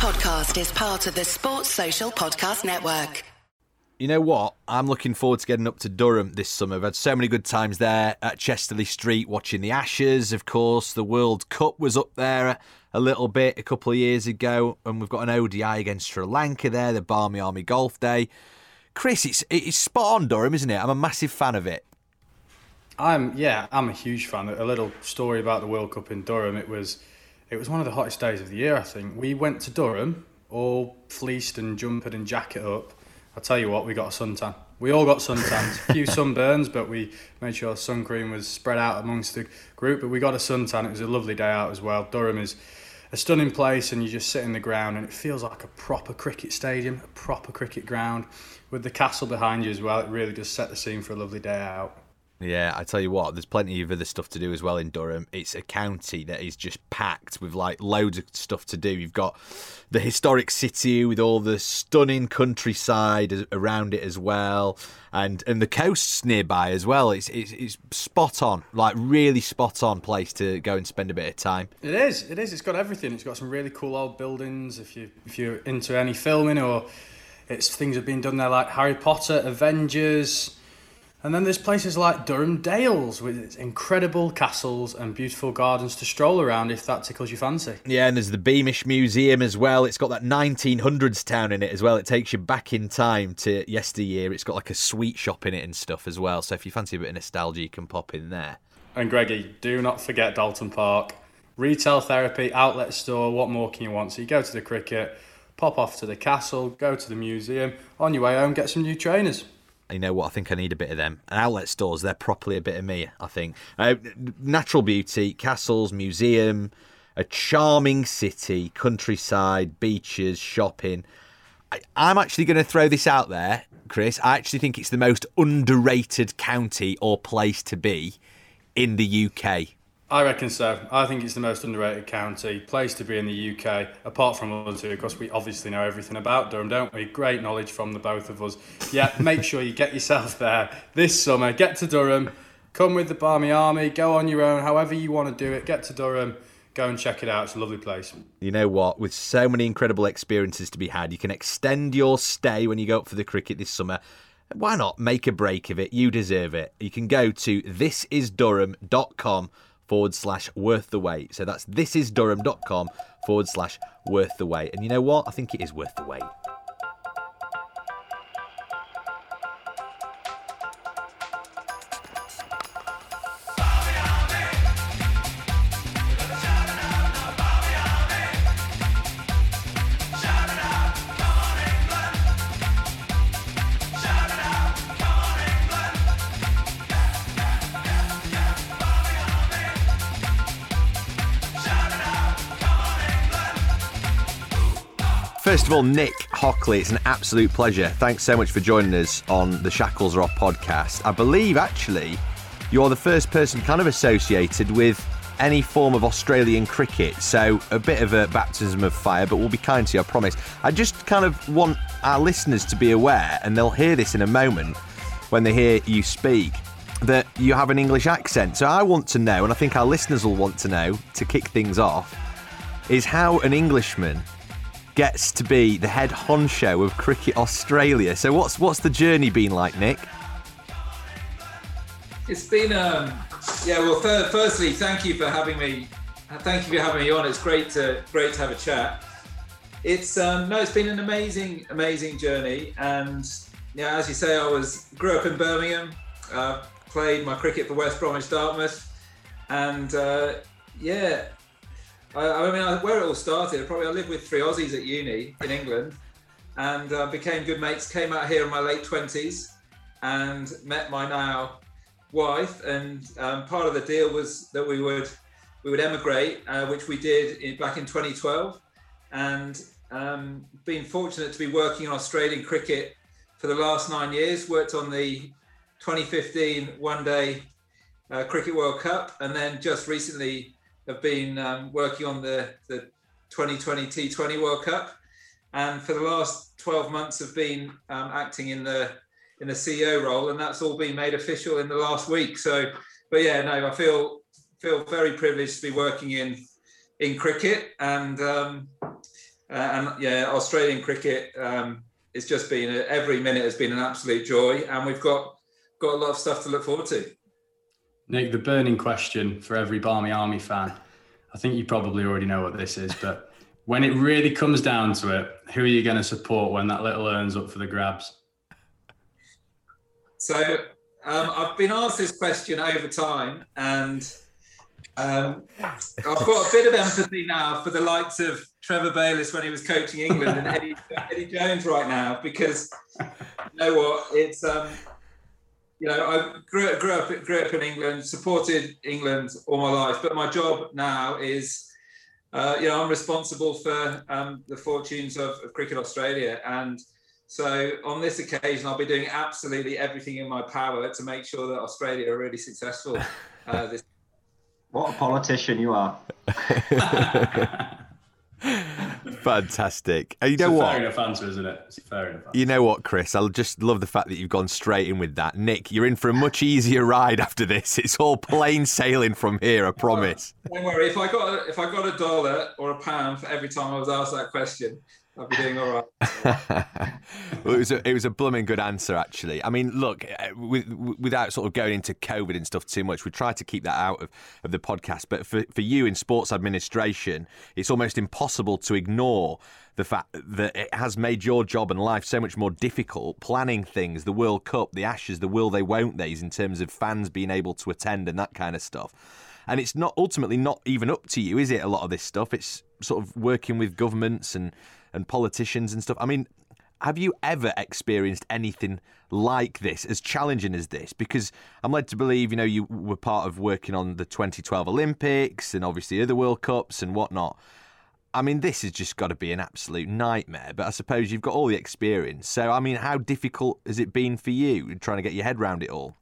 podcast is part of the Sports Social Podcast Network. You know what? I'm looking forward to getting up to Durham this summer. I've had so many good times there at Chesterley Street, watching the Ashes, of course. The World Cup was up there a little bit a couple of years ago, and we've got an ODI against Sri Lanka there, the Barmy Army Golf Day. Chris, it's spot on, Durham, isn't it? I'm a massive fan of it. I'm a huge fan. A little story about the World Cup in Durham. It was one of the hottest days of the year, I think. We went to Durham, all fleeced and jumpered and jacket up. I'll tell you what, we got a suntan. We all got suntans. A few sunburns, but we made sure sun cream was spread out amongst the group. But we got a suntan. It was a lovely day out as well. Durham is a stunning place, and you just sit in the ground, and it feels like a proper cricket stadium, a proper cricket ground, with the castle behind you as well. It really does set the scene for a lovely day out. Yeah, I tell you what, there's plenty of other stuff to do as well in Durham. It's a county that is just packed with like loads of stuff to do. You've got the historic city with all the stunning countryside around it as well, and the coasts nearby as well. It's spot on, like really spot on place to go and spend a bit of time. It is. It's got everything. It's got some really cool old buildings. If you're into any filming, or things have been done there like Harry Potter, Avengers. And then there's places like Durham Dales with its incredible castles and beautiful gardens to stroll around if that tickles your fancy. Yeah, and there's the Beamish Museum as well. It's got that 1900s town in it as well. It takes you back in time to yesteryear. It's got like a sweet shop in it and stuff as well. So if you fancy a bit of nostalgia, you can pop in there. And Greggy, do not forget Dalton Park. Retail therapy, outlet store, what more can you want? So you go to the cricket, pop off to the castle, go to the museum. On your way home, get some new trainers. You know what? I think I need a bit of them. And outlet stores, they're properly a bit of me, I think. Natural beauty, castles, museum, a charming city, countryside, beaches, shopping. I'm actually going to throw this out there, Chris. I actually think it's the most underrated county or place to be in the UK. I reckon so. I think it's the most underrated county, place to be in the UK, apart from us two, because we obviously know everything about Durham, don't we? Great knowledge from the both of us. Yeah, make sure you get yourself there this summer. Get to Durham, come with the Barmy Army, go on your own, however you want to do it. Get to Durham, go and check it out. It's a lovely place. You know what? With so many incredible experiences to be had, you can extend your stay when you go up for the cricket this summer. Why not make a break of it? You deserve it. You can go to thisisdurham.com/worth the wait. So that's thisisdurham.com/worth the wait. And you know what? I think it is worth the wait. First of all, Nick Hockley, it's an absolute pleasure. Thanks so much for joining us on the Shackles Are Off podcast. I believe, actually, you're the first person kind of associated with any form of Australian cricket. So a bit of a baptism of fire, but we'll be kind to you, I promise. I just kind of want our listeners to be aware, and they'll hear this in a moment when they hear you speak, that you have an English accent. So I want to know, and I think our listeners will want to know, to kick things off, is how an Englishman gets to be the head honcho of Cricket Australia. So what's the journey been like, Nick? It's been firstly, thank you for having me. Thank you for having me on. It's great to have a chat. It's been an amazing journey, and yeah, as you say, grew up in Birmingham, played my cricket for West Bromwich Dartmouth, and where it all started, I lived with three Aussies at uni in England, and became good mates. Came out here in my late 20s and met my now wife. And part of the deal was that we would emigrate, which we did back in 2012. And been fortunate to be working on Australian cricket for the last 9 years. Worked on the 2015 One Day Cricket World Cup, and then just recently have been working on the 2020 T20 World Cup, and for the last 12 months have been acting in the CEO role, and that's all been made official in the last week. So, but yeah, no, I feel very privileged to be working in cricket, and And yeah, Australian cricket, it's just been, every minute has been an absolute joy, and we've got a lot of stuff to look forward to. Nick, the burning question for every Barmy Army fan, I think you probably already know what this is, but when it really comes down to it, who are you going to support when that little urn's up for the grabs? So I've been asked this question over time, and I've got a bit of empathy now for the likes of Trevor Bayliss when he was coaching England and Eddie Jones right now, because you know what, it's I grew up in England, supported England all my life, but my job now is I'm responsible for the fortunes of Cricket Australia, and so on this occasion I'll be doing absolutely everything in my power to make sure that Australia are really successful this. What a politician you are. Fantastic. You know what? Fair enough answer, isn't it? It's a fair enough answer. You know what, Chris? I just love the fact that you've gone straight in with that. Nick, you're in for a much easier ride after this. It's all plain sailing from here, I promise. Don't worry. If I got $1 or £1 for every time I was asked that question, I'll be doing all right. Well, it was a blooming good answer, actually. I mean, look, without sort of going into COVID and stuff too much, we try to keep that out of the podcast. But for you in sports administration, it's almost impossible to ignore the fact that it has made your job and life so much more difficult, planning things, the World Cup, the Ashes, the will they, won't they's, in terms of fans being able to attend and that kind of stuff. And it's not ultimately not even up to you, is it, a lot of this stuff? It's sort of working with governments and politicians and stuff. I mean, have you ever experienced anything like this, as challenging as this? Because I'm led to believe, you were part of working on the 2012 Olympics and obviously other World Cups and whatnot. I mean, this has just got to be an absolute nightmare, but I suppose you've got all the experience. So, I mean, how difficult has it been for you trying to get your head around it all?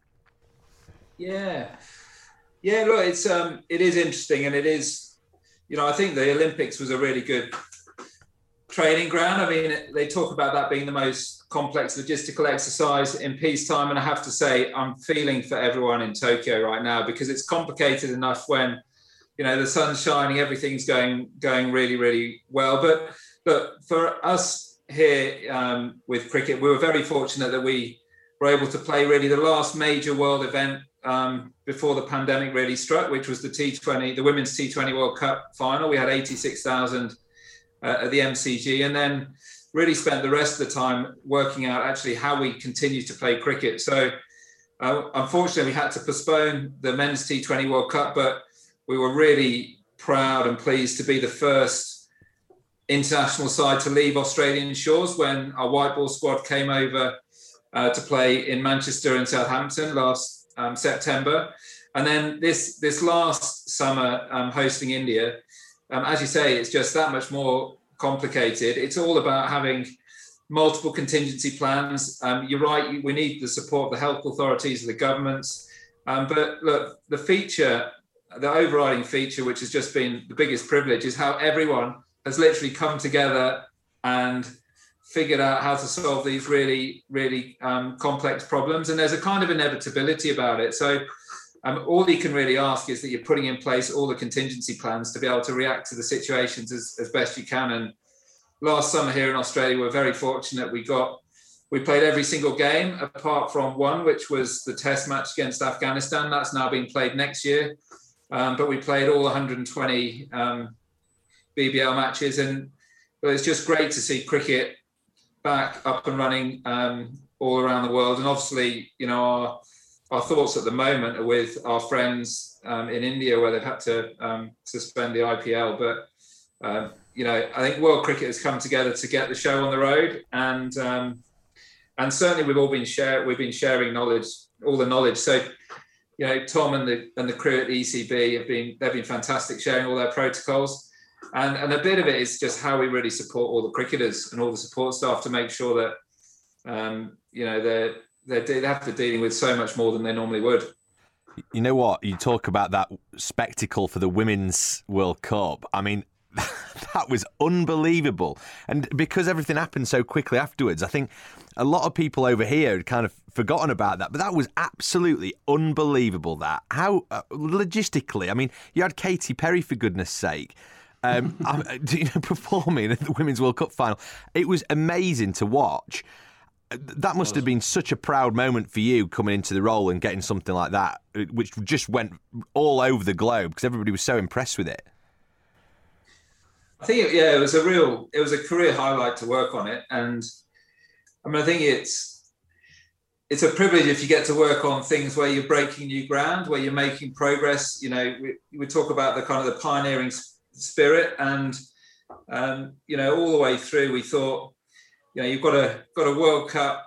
Yeah, look, it is interesting, and it is, I think the Olympics was a really good training ground. I mean, they talk about that being the most complex logistical exercise in peacetime, and I have to say I'm feeling for everyone in Tokyo right now, because it's complicated enough when the sun's shining, everything's going really, really well. But look, for us here with cricket, we were very fortunate that we were able to play really the last major world event before the pandemic really struck, which was the T20, the Women's T20 World Cup final. We had 86,000 at the MCG, and then really spent the rest of the time working out actually how we continue to play cricket. So unfortunately we had to postpone the Men's T20 World Cup, but we were really proud and pleased to be the first international side to leave Australian shores when our white ball squad came over to play in Manchester and Southampton last September. And then this last summer hosting India, as you say, it's just that much more complicated. It's all about having multiple contingency plans. You're right, we need the support of the health authorities, of the governments. But look, the overriding feature, which has just been the biggest privilege, is how everyone has literally come together and figured out how to solve these really, really complex problems. And there's a kind of inevitability about it. So all you can really ask is that you're putting in place all the contingency plans to be able to react to the situations as best you can. And last summer here in Australia, we're very fortunate. We played every single game apart from one, which was the test match against Afghanistan. That's now being played next year. But we played all 120 BBL matches. And it's just great to see cricket back up and running all around the world. And obviously, our thoughts at the moment are with our friends in India, where they've had to suspend the IPL. But, I think world cricket has come together to get the show on the road. And certainly we've been sharing knowledge, all the knowledge. So, Tom and the crew at the ECB they've been fantastic, sharing all their protocols. And a bit of it is just how we really support all the cricketers and all the support staff to make sure that, they have to dealing with so much more than they normally would. You know what? You talk about that spectacle for the Women's World Cup. I mean, that was unbelievable. And because everything happened so quickly afterwards, I think a lot of people over here had kind of forgotten about that. But that was absolutely unbelievable, that. How, logistically, I mean, you had Katy Perry, for goodness sake. Performing at the Women's World Cup final. It was amazing to watch. That must have been such a proud moment for you coming into the role and getting something like that, which just went all over the globe because everybody was so impressed with it. I think, it was a career highlight to work on it. And I mean, I think it's a privilege if you get to work on things where you're breaking new ground, where you're making progress. We talk about the kind of the pioneering spirit, and all the way through, we thought, you've got a World Cup.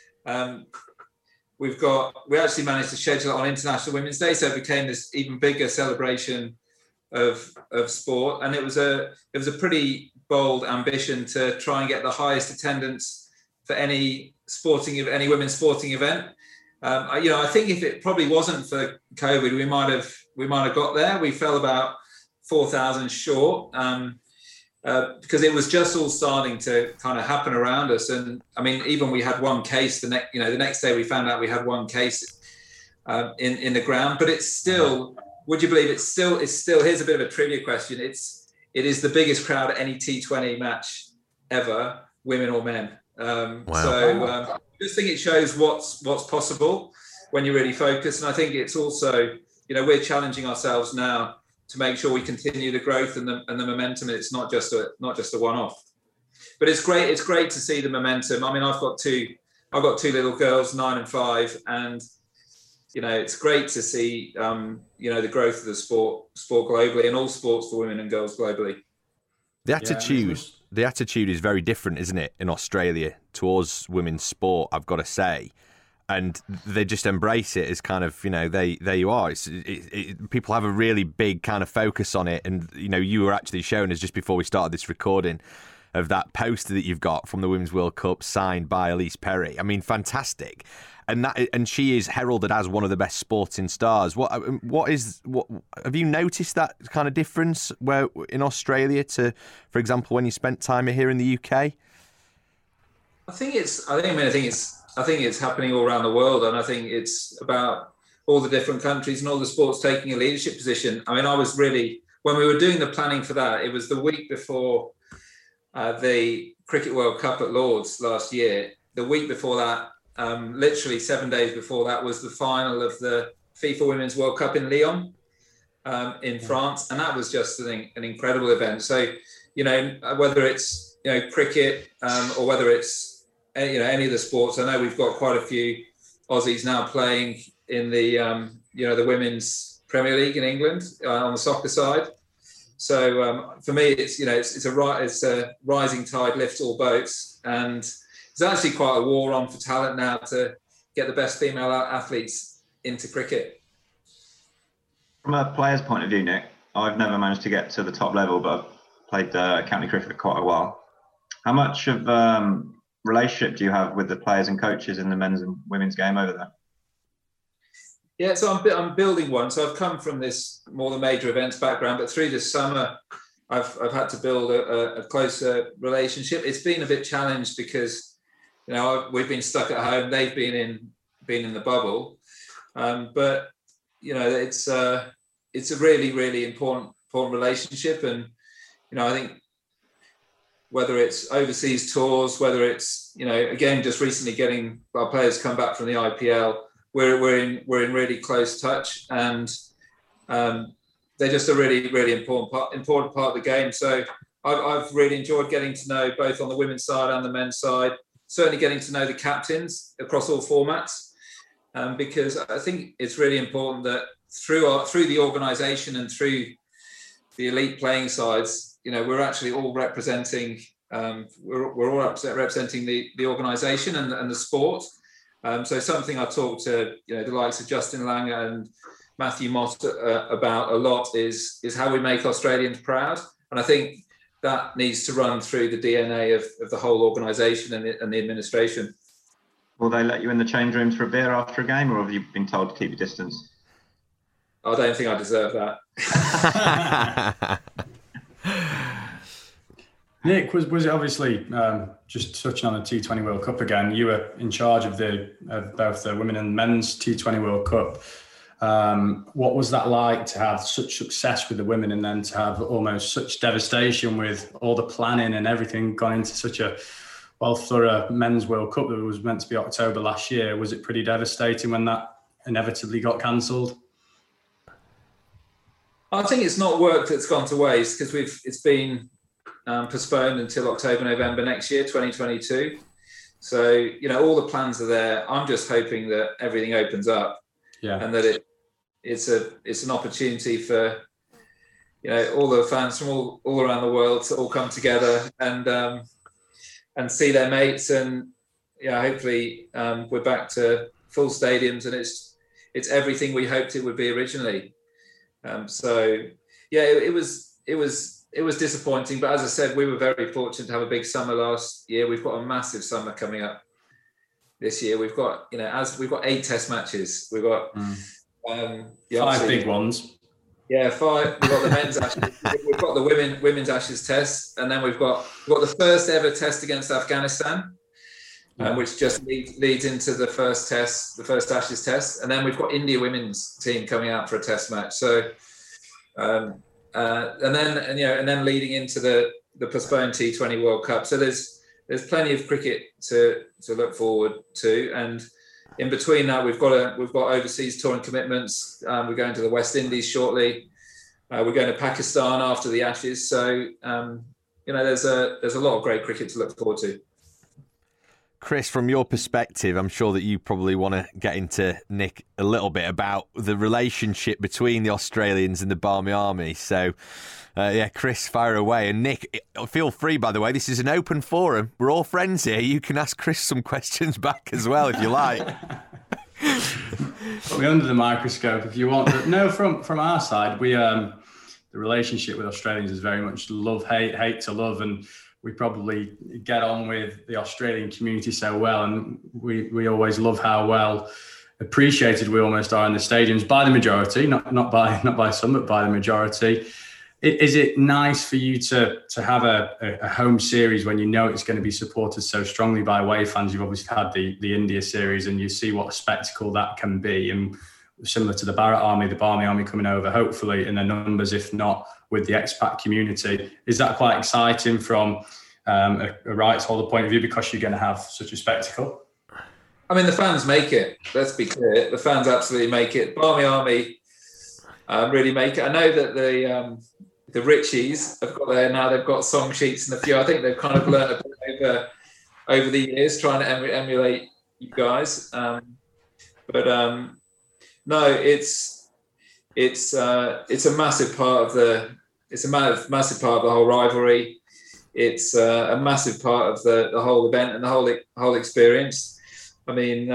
We actually managed to schedule it on International Women's Day, so it became this even bigger celebration of sport. And it was a pretty bold ambition to try and get the highest attendance for any women's sporting event. I think if it probably wasn't for COVID, we might have got there. We fell about 4,000 short. Because it was just all starting to kind of happen around us. And I mean, even we had one case the next day we found out we had one case in the ground, but it's still, would you believe it's still, here's a bit of a trivia question. It is the biggest crowd at any T20 match ever, women or men. Wow. So I just think it shows what's possible when you really focus. And I think it's also, we're challenging ourselves now to make sure we continue the growth and the momentum. It's not just a one-off, but it's great. It's great to see the momentum. I mean, I've got two little girls, 9 and 5, and it's great to see the growth of the sport globally, and all sports for women and girls globally. The attitude is very different, isn't it, in Australia towards women's sport, I've got to say. And they just embrace it as kind of, there you are. People have a really big kind of focus on it. And, you were actually showing us just before we started this recording of that poster that you've got from the Women's World Cup signed by Ellyse Perry. I mean, fantastic. And she is heralded as one of the best sporting stars. What have you noticed that kind of difference where in Australia to, for example, when you spent time here in the UK? I think it's happening all around the world, and I think it's about all the different countries and all the sports taking a leadership position. I mean, when we were doing the planning for that, it was the week before the Cricket World Cup at Lords last year. The week before that, literally 7 days before that, was the final of the FIFA Women's World Cup in Lyon, in France, and that was just an incredible event. So, whether it's cricket or whether it's any of the sports. I know we've got quite a few Aussies now playing in the the Women's Premier League in England on the soccer side. So for me, it's a rising tide lifts all boats, and it's actually quite a war on for talent now to get the best female athletes into cricket. From a player's point of view, Nick, I've never managed to get to the top level, but I've played county cricket for quite a while. How much of relationship do you have with the players and coaches in the men's and women's game over there? Yeah, so I'm building one. So I've come from this more the major events background, but through this summer, I've had to build a closer relationship. It's been a bit challenged because we've been stuck at home. They've been in the bubble, but it's a really, really important relationship, and I think, whether it's overseas tours, whether it's, again, just recently getting our players come back from the IPL, we're in really close touch, and they're just a really, really important part of the game. So I've really enjoyed getting to know both on the women's side and the men's side, certainly getting to know the captains across all formats, because I think it's really important that through the organisation and through the elite playing sides, we're actually all representing. We're all representing the organisation and the sport. So something I talk to the likes of Justin Langer and Matthew Mott about a lot is how we make Australians proud, and I think that needs to run through the DNA of the whole organisation and the administration. Will they let you in the change rooms for a beer after a game, or have you been told to keep your distance? I don't think I deserve that. Nick, was it obviously, just touching on the T20 World Cup again, you were in charge of both the women and men's T20 World Cup. What was that like to have such success with the women and then to have almost such devastation with all the planning and everything gone into such a thorough men's World Cup that was meant to be October last year? Was it pretty devastating when that inevitably got cancelled? I think it's not work that's gone to waste, because it's been postponed until October, November next year, 2022. So, all the plans are there. I'm just hoping that everything opens up, and that it's an opportunity for, all the fans from all around the world to all come together and see their mates, and hopefully we're back to full stadiums, and it's everything we hoped it would be originally. It was disappointing, but as I said, we were very fortunate to have a big summer last year. We've got a massive summer coming up this year. We've got we've got 8 test matches. We've got 5 big ones. Yeah, 5. We've got the men's Ashes. We've got the women's Ashes test, and then we've got the first ever test against Afghanistan, which just leads into the first test, the first Ashes test, and then we've got India women's team coming out for a test match. So, and then leading into the postponed T20 World Cup. So there's plenty of cricket to look forward to, and in between that, we've got overseas touring commitments. We're going to the West Indies shortly. We're going to Pakistan after the Ashes. So there's a lot of great cricket to look forward to. Chris, from your perspective, I'm sure that you probably want to get into Nick a little bit about the relationship between the Australians and the Barmy Army. So, Chris, fire away. And Nick, feel free, by the way, this is an open forum. We're all friends here. You can ask Chris some questions back as well, if you like. Put me under the microscope if you want. But no, from our side, we the relationship with Australians is very much hate to love, and we probably get on with the Australian community so well, and we always love how well appreciated we almost are in the stadiums by the majority, not by some, but by the majority. Is it nice for you to have a home series when you know it's going to be supported so strongly by away fans? You've obviously had the India series, and you see what a spectacle that can be, and similar to the Barrett Army, the Barmy Army coming over, hopefully in their numbers, if not with the expat community. Is that quite exciting from a rights holder point of view, because you're going to have such a spectacle? I mean, the fans make it. Let's be clear. The fans absolutely make it. Barmy Army really make it. I know that the Richies have got there now. They've got song sheets and a few. I think they've kind of learned a bit over the years trying to emulate you guys. No, it's a massive part of the whole rivalry. It's a massive part of the whole event and the whole experience. I mean,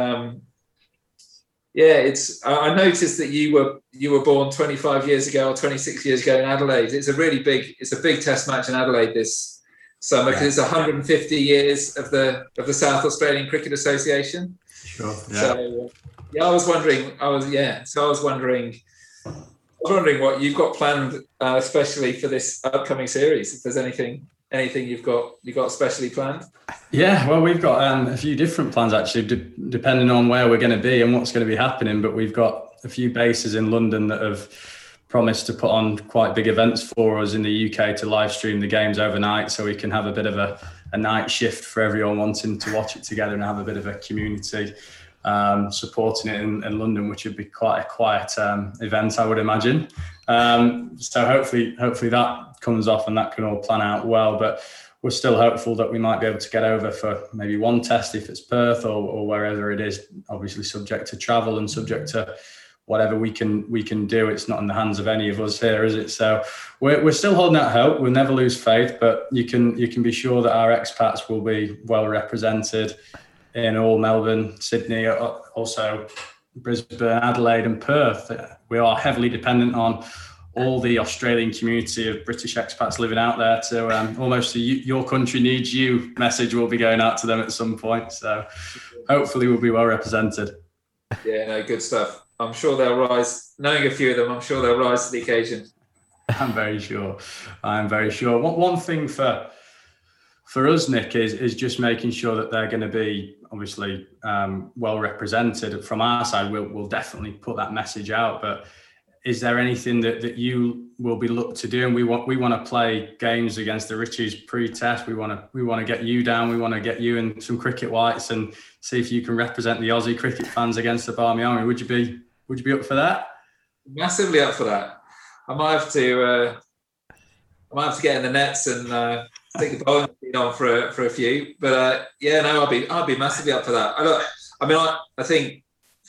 I noticed that you were born 25 years ago or 26 years ago in Adelaide. It's a big test match in Adelaide this summer, because it's 150 years of the South Australian Cricket Association. Sure. Yeah. So I was wondering what you've got planned, especially for this upcoming series. If there's anything you've got specially planned? Yeah, well, we've got a few different plans actually, depending on where we're going to be and what's going to be happening. But we've got a few bases in London that have promised to put on quite big events for us in the UK to live stream the games overnight, so we can have a bit of a night shift for everyone wanting to watch it together and have a bit of a community supporting it in London, which would be quite a quiet event, I would imagine. So hopefully that comes off and that can all plan out well. But we're still hopeful that we might be able to get over for maybe one test if it's Perth or wherever it is, obviously subject to travel and subject to whatever we can do. It's not in the hands of any of us here, is it? So we're still holding out hope. We'll never lose faith, but you can be sure that our expats will be well represented in all Melbourne, Sydney, also Brisbane, Adelaide and Perth. We are heavily dependent on all the Australian community of British expats living out there to almost your country needs you message will be going out to them at some point. So hopefully we'll be well represented. Yeah, no, good stuff. I'm sure they'll rise. Knowing a few of them, I'm sure they'll rise to the occasion. I'm very sure. One thing for for us, Nick, is just making sure that they're going to be obviously well represented. From our side, we'll definitely put that message out. But is there anything that you will be looked to do? And we want to play games against the Richies pre-test. We want to get you down. We want to get you in some cricket whites and see if you can represent the Aussie cricket fans against the Barmy Army. Would you be up for that? Massively up for that. I might have to get in the nets and take the bowling machine on for a few. But I'd be massively up for that. I think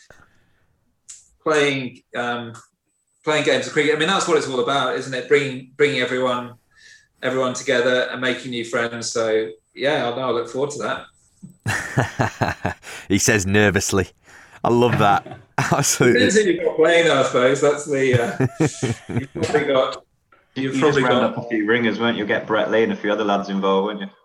playing games of cricket. I mean, that's what it's all about, isn't it? Bringing everyone together and making new friends. So yeah, I look forward to that. He says nervously. I love that. Absolutely. You've got playing, I suppose. That's the. You've probably got up a few ringers, won't you? Get Brett Lee and a few other lads involved, won't you?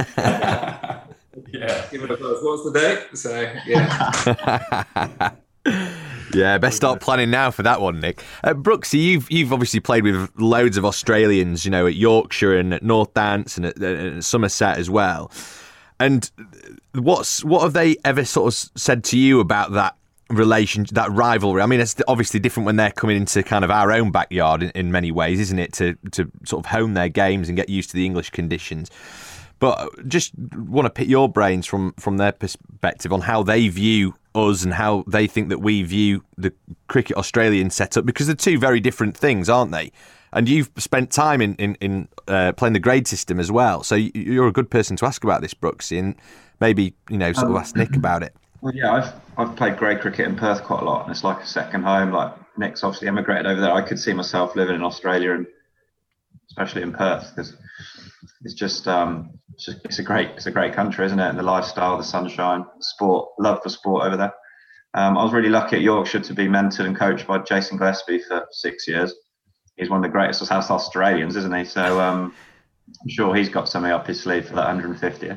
Yeah. Give it a buzz. What's the date? So yeah. Yeah, best start planning now for that one, Nick. Brooksy, you've obviously played with loads of Australians, at Yorkshire and at North Dance and at Somerset as well. And what have they ever sort of said to you about that relation, that rivalry? I mean, it's obviously different when they're coming into kind of our own backyard in many ways, isn't it? To sort of hone their games and get used to the English conditions. But just want to pick your brains from their perspective on how they view us and how they think that we view the Cricket Australian setup, because they're two very different things, aren't they? And you've spent time in playing the grade system as well, so you're a good person to ask about this, Brooksy, and maybe sort of ask Nick about it. Well, yeah, I've played grade cricket in Perth quite a lot, and it's like a second home. Like Nick's obviously emigrated over there. I could see myself living in Australia, and especially in Perth, because it's just it's a great country, isn't it? And the lifestyle, the sunshine, sport, love for sport over there. I was really lucky at Yorkshire to be mentored and coached by Jason Gillespie for 6 years. He's one of the greatest South Australians, isn't he? So I'm sure he's got something up his sleeve for that 150th.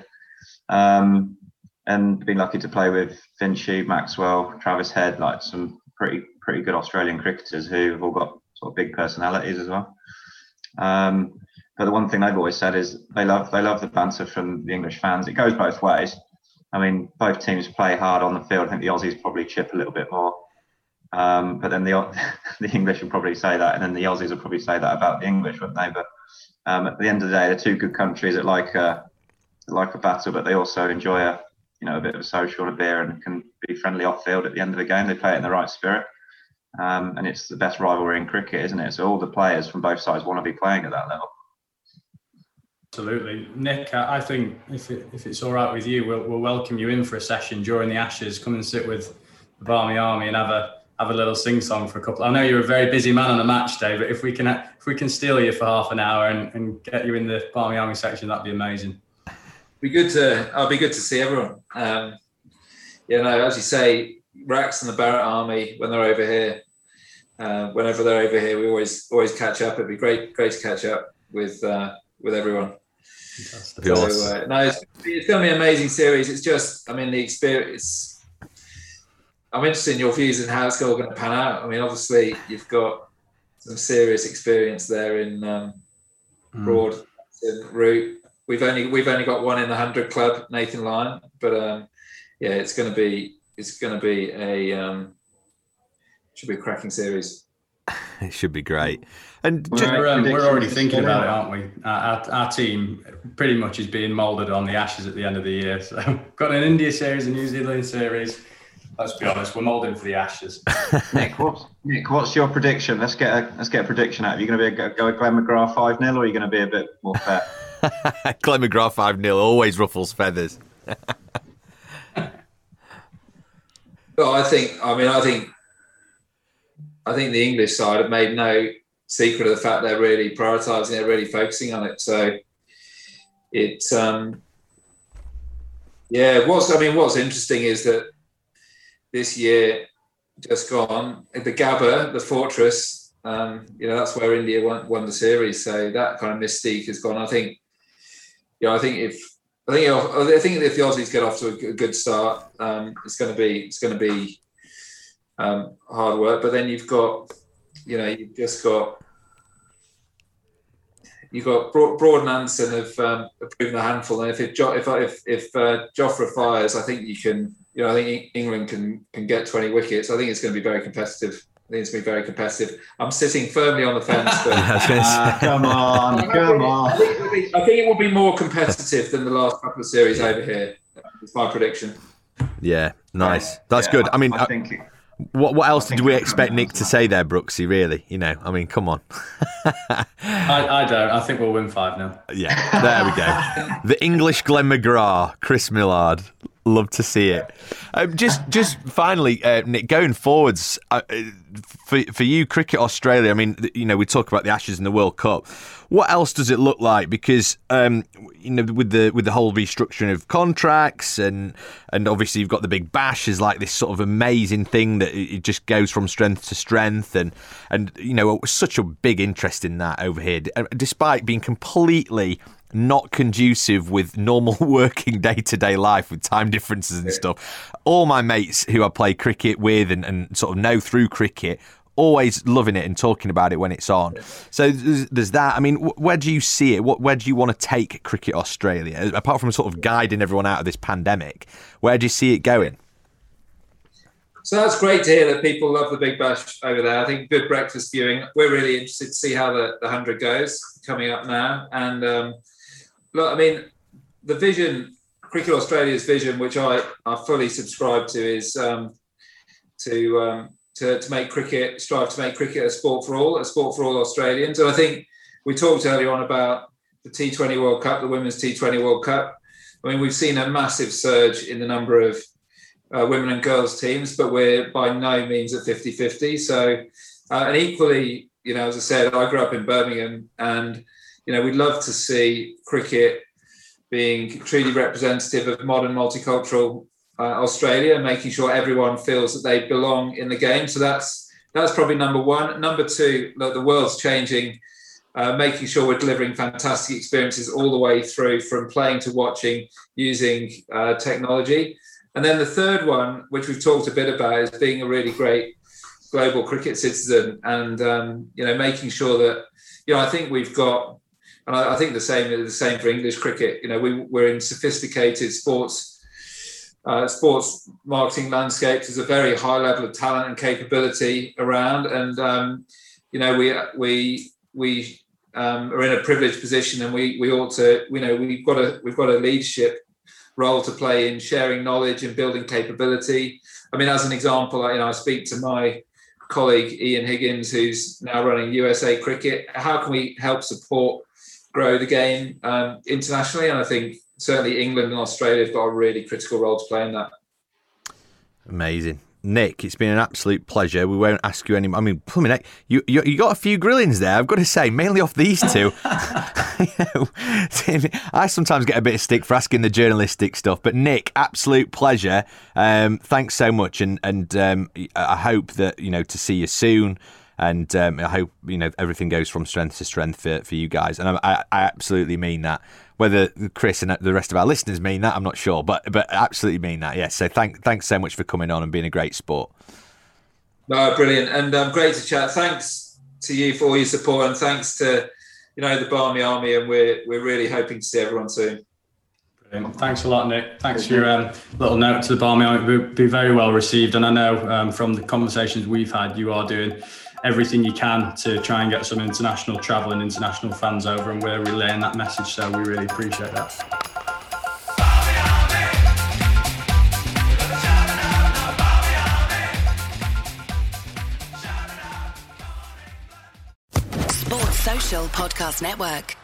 And been lucky to play with Finchy, Maxwell, Travis Head, like some pretty good Australian cricketers who have all got sort of big personalities as well. But the one thing they've always said is they love the banter from the English fans. It goes both ways. I mean, both teams play hard on the field. I think the Aussies probably chip a little bit more. But then the English will probably say that, and then the Aussies will probably say that about the English, won't they? But at the end of the day, they're two good countries that like a battle, but they also enjoy a bit of a social and a beer, and can be friendly off field at the end of the game. They play it in the right spirit. And it's the best rivalry in cricket, isn't it? So all the players from both sides want to be playing at that level. Absolutely. Nick, I think if it's all right with you, we'll welcome you in for a session during the Ashes. Come and sit with the Barmy Army and have a little sing-song for a couple. I know you're a very busy man on a match day, but if we can steal you for half an hour and get you in the Barmy Army section, that'd be amazing. I'll be good to see everyone. As you say, Rax and the Barrett Army, when they're over here, whenever they're over here, we always catch up. It'd be great to catch up with everyone. Fantastic. So, it's going to be an amazing series. It's just, the experience. I'm interested in your views on how it's all going to pan out. I mean, obviously, you've got some serious experience there in Broad and Root. We've only got one in the 100 club, Nathan Lyon. But it's going to be should be a cracking series. It should be great. And we're already thinking about it, aren't we? Our team pretty much is being moulded on the Ashes at the end of the year. So we've got an India series, a New Zealand series. Let's be honest, we're moulding for the Ashes. Nick, what's your prediction? Let's get a prediction out. Are you going to go Glenn McGrath 5-0, or are you going to be a bit more fair? Glenn McGrath 5-0 always ruffles feathers. Well, I think the English side have made no secret of the fact they're really prioritising it, really focusing on it. So it's what's interesting is that this year just gone, the Gabba, the fortress, that's where India won the series. So that kind of mystique has gone. I think if the Aussies get off to a good start, it's going to be hard work. But then you've got you've got Broad and Anderson have proven a handful, and if Jofra fires, I think you can. I think England can get 20 wickets. I think it's going to be very competitive. I'm sitting firmly on the fence. But come on. I think it will be more competitive than the last couple of series over here. That's my prediction. Yeah, nice. That's good. I mean, I think what else did we expect Nick to say there, Brooksy? Really, I mean, come on. I don't. I think we'll win 5-0. Yeah, there we go. The English Glenn McGrath, Chris Millard. Love to see it. Just finally, Nick, going forwards for you, Cricket Australia. I mean, we talk about the Ashes and the World Cup. What else does it look like? Because with the whole restructuring of contracts and obviously you've got the Big Bash is like this sort of amazing thing that it just goes from strength to strength and such a big interest in that over here, despite being completely not conducive with normal working day-to-day life with time differences and stuff. All my mates who I play cricket with and sort of know through cricket, always loving it and talking about it when it's on. So there's that. I mean, where do you see it? Where do you want to take Cricket Australia? Apart from sort of guiding everyone out of this pandemic, where do you see it going? So that's great to hear that people love the Big Bash over there. I think good breakfast viewing. We're really interested to see how the 100 goes coming up now. And look, I mean, the vision, Cricket Australia's vision, which I fully subscribe to, is to make cricket, strive to make cricket a sport for all Australians. And I think we talked earlier on about the T20 World Cup, the Women's T20 World Cup. I mean, we've seen a massive surge in the number of women and girls teams, but we're by no means at 50-50. So, and equally, as I said, I grew up in Birmingham and we'd love to see cricket being truly representative of modern multicultural Australia, making sure everyone feels that they belong in the game. So that's probably number one. Number two, look, the world's changing, making sure we're delivering fantastic experiences all the way through from playing to watching using technology. And then the third one, which we've talked a bit about, is being a really great global cricket citizen and, making sure that, I think we've got, and I think the same for English cricket. We're in sophisticated sports marketing landscapes. There's a very high level of talent and capability around, and we are in a privileged position, and we ought to. We've got a leadership role to play in sharing knowledge and building capability. I mean, as an example, I speak to my colleague Ian Higgins, who's now running USA Cricket. How can we help support, grow the game internationally? And I think certainly England and Australia have got a really critical role to play in that. Amazing. Nick, it's been an absolute pleasure. We won't ask you any more. I mean, Nick, you got a few grillings there, I've got to say, mainly off these two. I sometimes get a bit of stick for asking the journalistic stuff, but Nick, absolute pleasure. Thanks so much, and I hope that, to see you soon. And I hope, everything goes from strength to strength for you guys. And I absolutely mean that. Whether Chris and the rest of our listeners mean that, I'm not sure. But absolutely mean that, yes. So thanks so much for coming on and being a great sport. No, brilliant. And great to chat. Thanks to you for all your support. And thanks to, the Barmy Army. And we're really hoping to see everyone soon. Brilliant. Thanks a lot, Nick. Thanks for your little note to the Barmy Army. It will be very well received. And I know from the conversations we've had, you are doing everything you can to try and get some international travel and international fans over, and we're relaying that message, so we really appreciate that. Sports Social Podcast Network.